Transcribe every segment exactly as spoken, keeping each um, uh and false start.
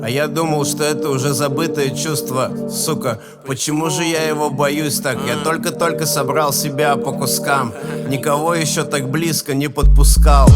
А я думал, что это уже забытое чувство. Сука, почему же я его боюсь так? Я только-только собрал себя по кускам. Никого еще так близко не подпускал.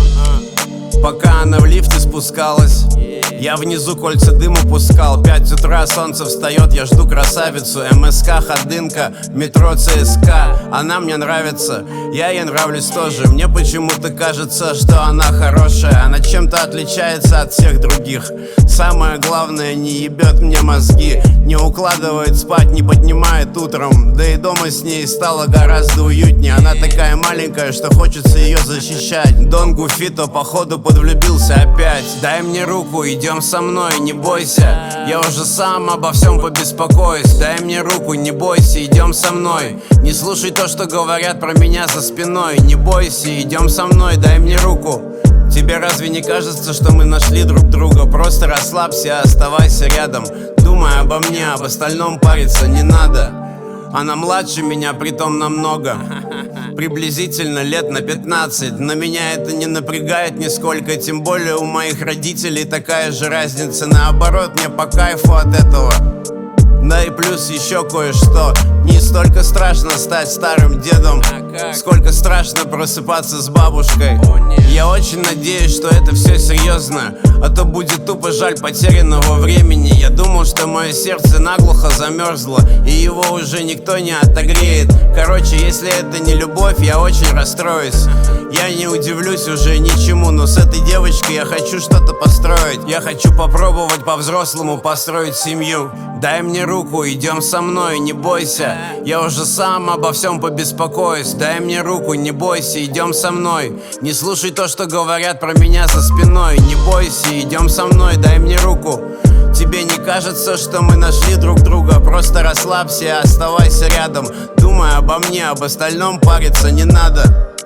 Пока она в лифте спускалась, я внизу кольца дыма пускал. Пять утра, солнце встает, я жду красавицу. МСК, ходынка, метро ЦСКА. Она мне нравится, я ей нравлюсь тоже. Мне почему-то кажется, что она хорошая. Она чем-то отличается от всех других. Самое главное, не ебет мне мозги. Не укладывает спать, не поднимает утром. Да и дома с ней стало гораздо уютнее. Она такая маленькая, что хочется ее защищать. Дон Гуфито, походу, подвлюбился опять. Дай мне руку, идем со мной, не бойся. Я уже сам обо всем побеспокоюсь. Дай мне руку, не бойся, идем со мной. Не слушай то, что говорят про меня за спиной. Не бойся, идем со мной, дай мне руку. Тебе разве не кажется, что мы нашли друг друга? Просто расслабься, оставайся рядом. Думай обо мне, об остальном париться не надо. Она младше меня, притом намного. Приблизительно лет на пятнадцать. Но меня это не напрягает нисколько. Тем более у моих родителей такая же разница. Наоборот, мне по кайфу от этого. Да и плюс еще кое-что. Не столько страшно стать старым дедом, сколько страшно просыпаться с бабушкой. Я очень надеюсь, что это все серьезно, а то будет тупо жаль потерянного времени. Я думал, что мое сердце наглухо замерзло, и его уже никто не отогреет. Короче, если это не любовь, я очень расстроюсь. Я не удивлюсь уже ничему, но с этой девочкой я хочу что-то построить. Я хочу попробовать по-взрослому построить семью. Дай мне руку, идем со мной, не бойся. Я уже сам обо всем побеспокоюсь. Дай мне руку, не бойся, идем со мной. Не слушай то, что говорят про меня за спиной. Не бойся, идем со мной, дай мне руку. Тебе не кажется, что мы нашли друг друга? Просто расслабься и оставайся рядом. Думай обо мне, об остальном париться не надо.